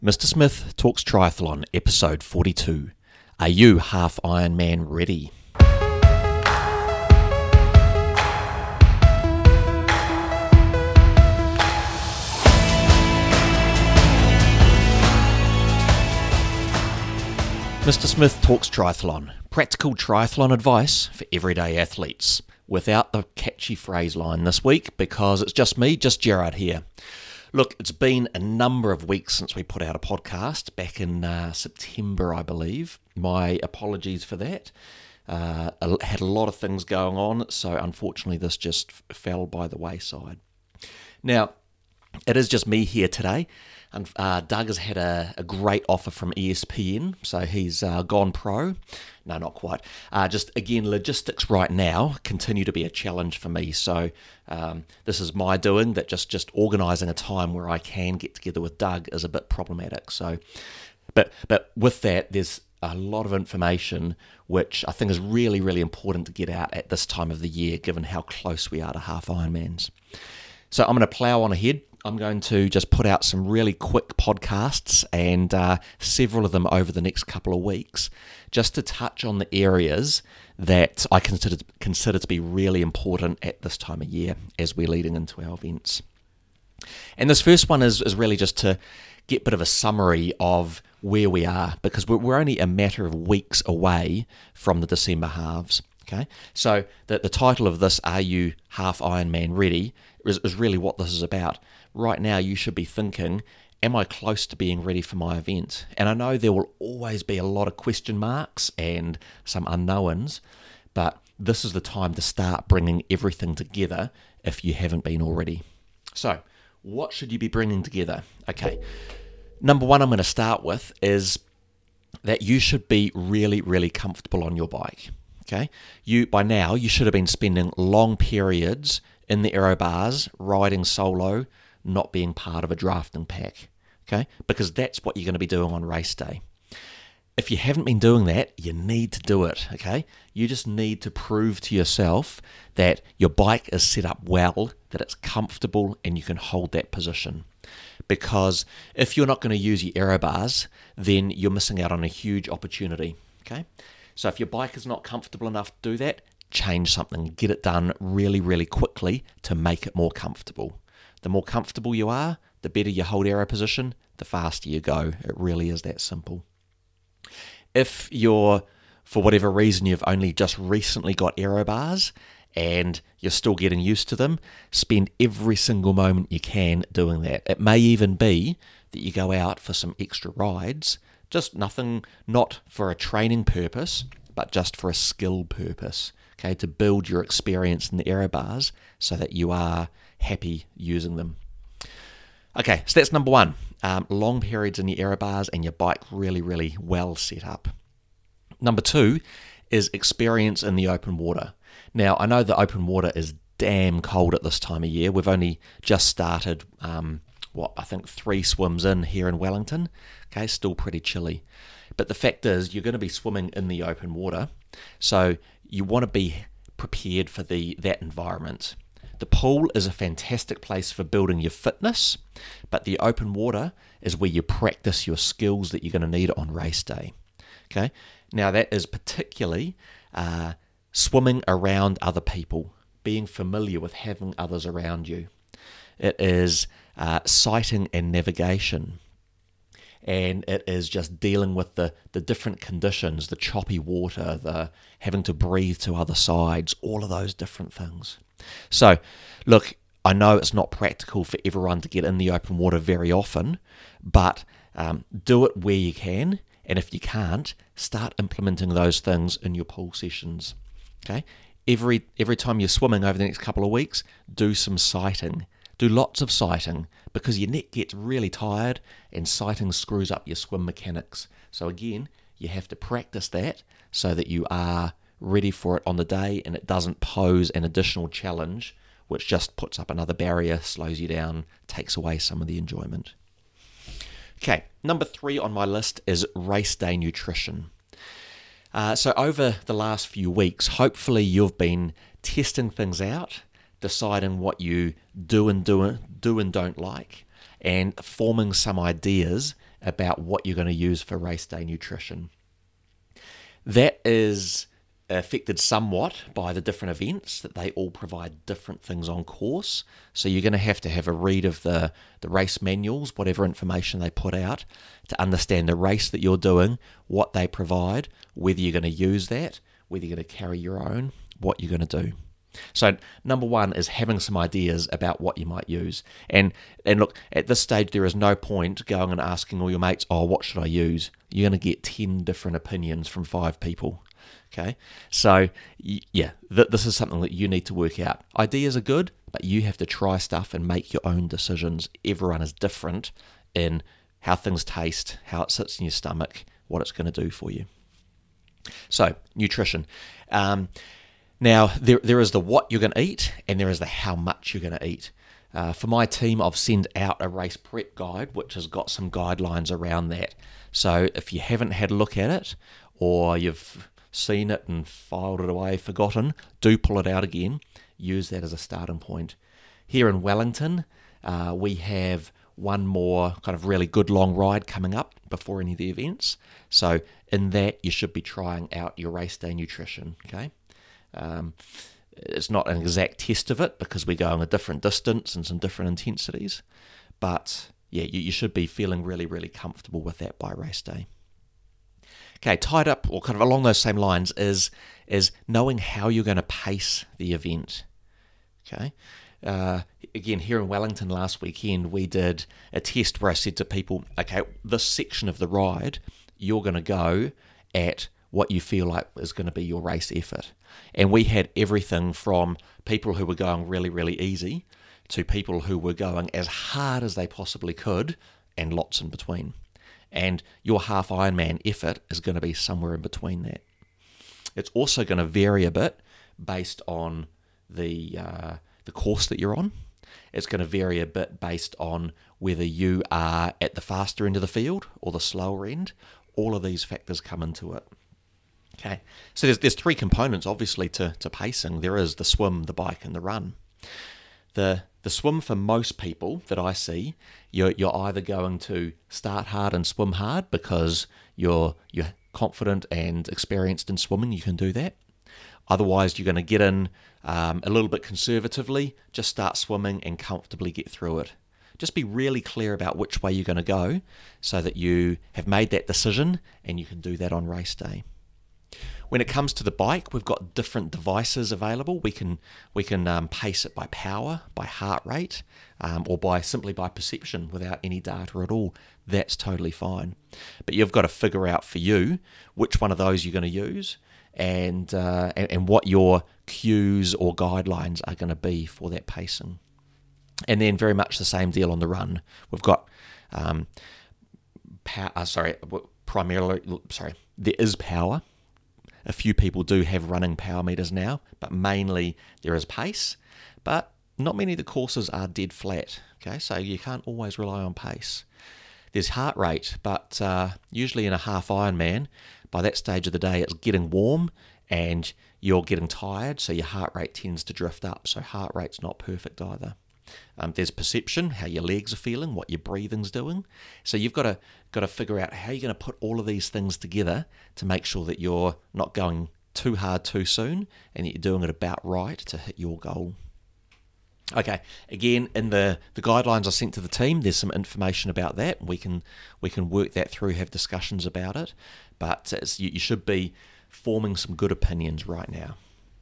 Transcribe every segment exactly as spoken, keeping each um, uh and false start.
Mister Smith Talks Triathlon, episode forty-two. Are you half Ironman ready? Mister Smith Talks Triathlon, practical triathlon advice for everyday athletes. Without the catchy phrase line this week, because it's just me, just Gerard here. Look, it's been a number of weeks since we put out a podcast, back in uh, September, I believe. My apologies for that. Uh, I had a lot of things going on, so unfortunately this just f- fell by the wayside. Now, it is just me here today, and uh, Doug has had a, a great offer from E S P N, so he's uh, gone pro. No, not quite. Uh, just, again, logistics right now continue to be a challenge for me, so um, this is my doing, that just, just organising a time where I can get together with Doug is a bit problematic. So, but but with that, there's a lot of information which I think is really, really important to get out at this time of the year, given how close we are to half Ironmans. So I'm going to plough on ahead. I'm going to just put out some really quick podcasts, and uh, several of them over the next couple of weeks, just to touch on the areas that I consider consider to be really important at this time of year as we're leading into our events. And this first one is, is really just to get a bit of a summary of where we are, because we're, we're only a matter of weeks away from the December halves. Okay, so the, the title of this, Are You Half Ironman Ready, is, is really what this is about. Right now you should be thinking, am I close to being ready for my event? And I know there will always be a lot of question marks and some unknowns, but this is the time to start bringing everything together if you haven't been already. So what should you be bringing together? Okay, number one I'm going to start with is that you should be really, really comfortable on your bike. Okay, you by now you should have been spending long periods in the aero bars, riding solo, not being part of a drafting pack. Okay, because that's what you're going to be doing on race day. If you haven't been doing that, you need to do it. Okay, you just need to prove to yourself that your bike is set up well, that it's comfortable, and you can hold that position. Because if you're not going to use your aero bars, then you're missing out on a huge opportunity. Okay. So if your bike is not comfortable enough to do that, change something. Get it done really, really quickly to make it more comfortable. The more comfortable you are, the better you hold aero position, the faster you go. It really is that simple. If you're, for whatever reason, you've only just recently got aero bars and you're still getting used to them, spend every single moment you can doing that. It may even be that you go out for some extra rides, just nothing, not for a training purpose, but just for a skill purpose, okay, to build your experience in the aero bars so that you are happy using them. Okay, so that's number one, um, long periods in your aero bars and your bike really, really well set up. Number two is experience in the open water. Now, I know the open water is damn cold at this time of year. We've only just started um, what I think three swims in here in Wellington. Okay, still pretty chilly. But the fact is, you're going to be swimming in the open water, so you want to be prepared for the that environment. The pool is a fantastic place for building your fitness, but the open water is where you practice your skills that you're going to need on race day. Okay, now that is particularly uh, swimming around other people, being familiar with having others around you. It is uh, sighting and navigation. And it is just dealing with the, the different conditions, the choppy water, the having to breathe to other sides, all of those different things. So, look, I know it's not practical for everyone to get in the open water very often, but um, do it where you can, and if you can't, start implementing those things in your pool sessions. Okay, every every time you're swimming over the next couple of weeks, do some sighting. Do lots of sighting, because your neck gets really tired and sighting screws up your swim mechanics. So again, you have to practice that so that you are ready for it on the day and it doesn't pose an additional challenge, which just puts up another barrier, slows you down, takes away some of the enjoyment. Okay, number three on my list is race day nutrition. Uh, so over the last few weeks, hopefully you've been testing things out, deciding what you do and do, do and don't like, and forming some ideas about what you're going to use for race day nutrition. That is affected somewhat by the different events, that they all provide different things on course. So you're going to have to have a read of the, the race manuals, whatever information they put out, to understand the race that you're doing, what they provide, whether you're going to use that, whether you're going to carry your own, what you're going to do. So number one is having some ideas about what you might use. And and look, at this stage, there is no point going and asking all your mates, oh, what should I use? You're going to get ten different opinions from five people. Okay, so yeah, th- this is something that you need to work out. Ideas are good, but you have to try stuff and make your own decisions. Everyone is different in how things taste, how it sits in your stomach, what it's going to do for you. So, nutrition. Um, now, there there is the what you're going to eat, and there is the how much you're going to eat. Uh, for my team, I've sent out a race prep guide, which has got some guidelines around that. So if you haven't had a look at it, or you've seen it and filed it away, forgotten, do pull it out again. Use that as a starting point. Here in Wellington, uh, we have one more kind of really good long ride coming up before any of the events. So in that, you should be trying out your race day nutrition, okay? Um, it's not an exact test of it because we go on a different distance and some different intensities, but yeah, you, you should be feeling really, really comfortable with that by race day. Okay, tied up, or kind of along those same lines, is is knowing how you're going to pace the event. Okay, uh, again, here in Wellington last weekend, we did a test where I said to people, okay, this section of the ride, you're going to go at what you feel like is going to be your race effort. And we had everything from people who were going really, really easy to people who were going as hard as they possibly could, and lots in between. And your half Ironman effort is going to be somewhere in between that. It's also going to vary a bit based on the uh, the course that you're on. It's going to vary a bit based on whether you are at the faster end of the field or the slower end. All of these factors come into it. Okay, so there's there's three components, obviously, to, to pacing. There is the swim, the bike, and the run. The the swim, for most people that I see, you're you're either going to start hard and swim hard because you're you're confident and experienced in swimming, you can do that. Otherwise, you're going to get in um, a little bit conservatively, just start swimming and comfortably get through it. Just be really clear about which way you're going to go so that you have made that decision and you can do that on race day. When it comes to the bike, we've got different devices available. We can we can um, pace it by power, by heart rate, um, or by simply by perception without any data at all. That's totally fine. But you've got to figure out for you which one of those you're going to use and, uh, and, and what your cues or guidelines are going to be for that pacing. And then very much the same deal on the run. We've got um, power, uh, sorry, primarily, sorry, there is power. A few people do have running power meters now, but mainly there is pace. But not many of the courses are dead flat, okay? So you can't always rely on pace. There's heart rate, but uh, usually in a half Ironman, by that stage of the day, it's getting warm and you're getting tired, so your heart rate tends to drift up. So heart rate's not perfect either. Um, there's perception, how your legs are feeling, what your breathing's doing. So you've got to got to figure out how you're going to put all of these things together to make sure that you're not going too hard too soon and that you're doing it about right to hit your goal. Okay, again, in the, the guidelines I sent to the team, there's some information about that. We can we can work that through, have discussions about it, but it's, you, you should be forming some good opinions right now.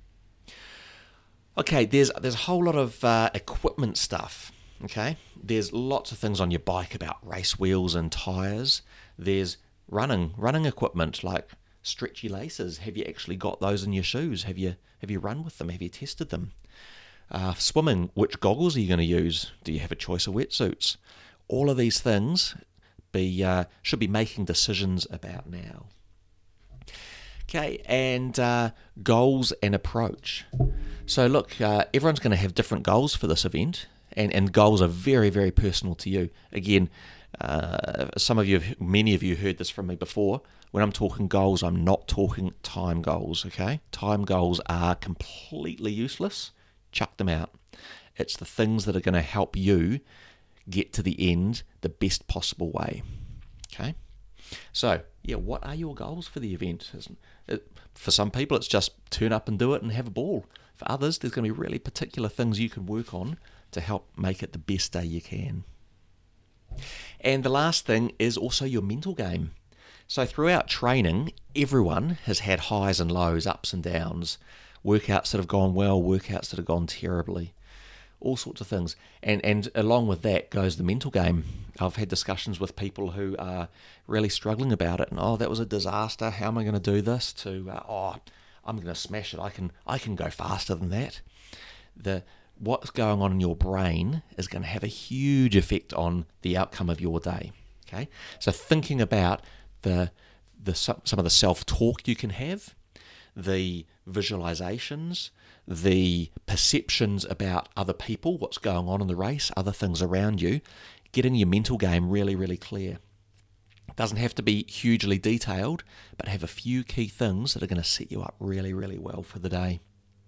Okay, there's there's a whole lot of uh, equipment stuff, okay? There's lots of things on your bike about race wheels and tyres. There's running running equipment like stretchy laces. Have you actually got those in your shoes? Have you have you run with them? Have you tested them? Uh, swimming, which goggles are you going to use? Do you have a choice of wetsuits? All of these things be uh, should be making decisions about now. Okay, and uh, goals and approach. So look, uh, everyone's going to have different goals for this event, and, and goals are very, very personal to you. Again, uh, some of you, many of you heard this from me before. When I'm talking goals, I'm not talking time goals, okay? Time goals are completely useless. Chuck them out. It's the things that are going to help you get to the end the best possible way. Okay? So, yeah, what are your goals for the event? It, for some people, it's just turn up and do it and have a ball. For others, there's going to be really particular things you can work on to help make it the best day you can. And the last thing is also your mental game. So throughout training, everyone has had highs and lows, ups and downs, workouts that have gone well, workouts that have gone terribly, all sorts of things. And and along with that goes the mental game. I've had discussions with people who are really struggling about it, and oh, that was a disaster. How am I going to do this? To uh, oh, I'm going to smash it. I can I can go faster than that. The what's going on in your brain is going to have a huge effect on the outcome of your day. Okay, so thinking about the the some of the self-talk you can have, the visualizations, the perceptions about other people, what's going on in the race, other things around you, getting your mental game really, really clear. It doesn't have to be hugely detailed, but have a few key things that are going to set you up really, really well for the day.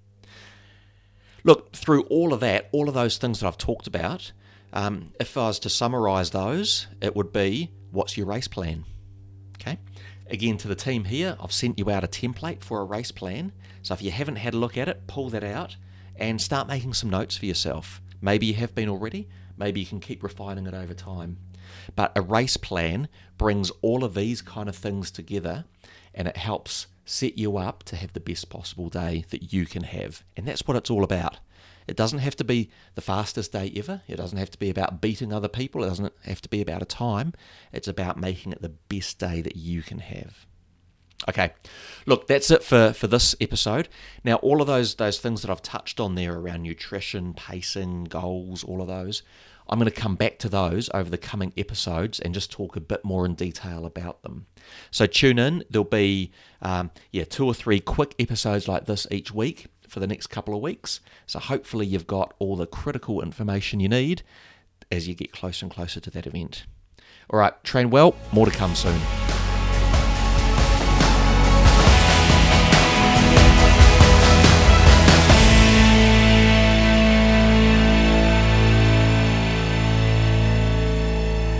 Look, through all of that, all of those things that I've talked about, um, if I was to summarize those, it would be, what's your race plan? Okay. Again, to the team here, I've sent you out a template for a race plan. So if you haven't had a look at it, pull that out and start making some notes for yourself. Maybe you have been already. Maybe you can keep refining it over time. But a race plan brings all of these kind of things together, and it helps set you up to have the best possible day that you can have. And that's what it's all about. It doesn't have to be the fastest day ever. It doesn't have to be about beating other people. It doesn't have to be about a time. It's about making it the best day that you can have. Okay, look, that's it for, for this episode. Now, all of those those things that I've touched on there around nutrition, pacing, goals, all of those, I'm going to come back to those over the coming episodes and just talk a bit more in detail about them. So tune in. There'll be um, yeah two or three quick episodes like this each week for the next couple of weeks. So hopefully you've got all the critical information you need as you get closer and closer to that event. All right, train well. More to come soon.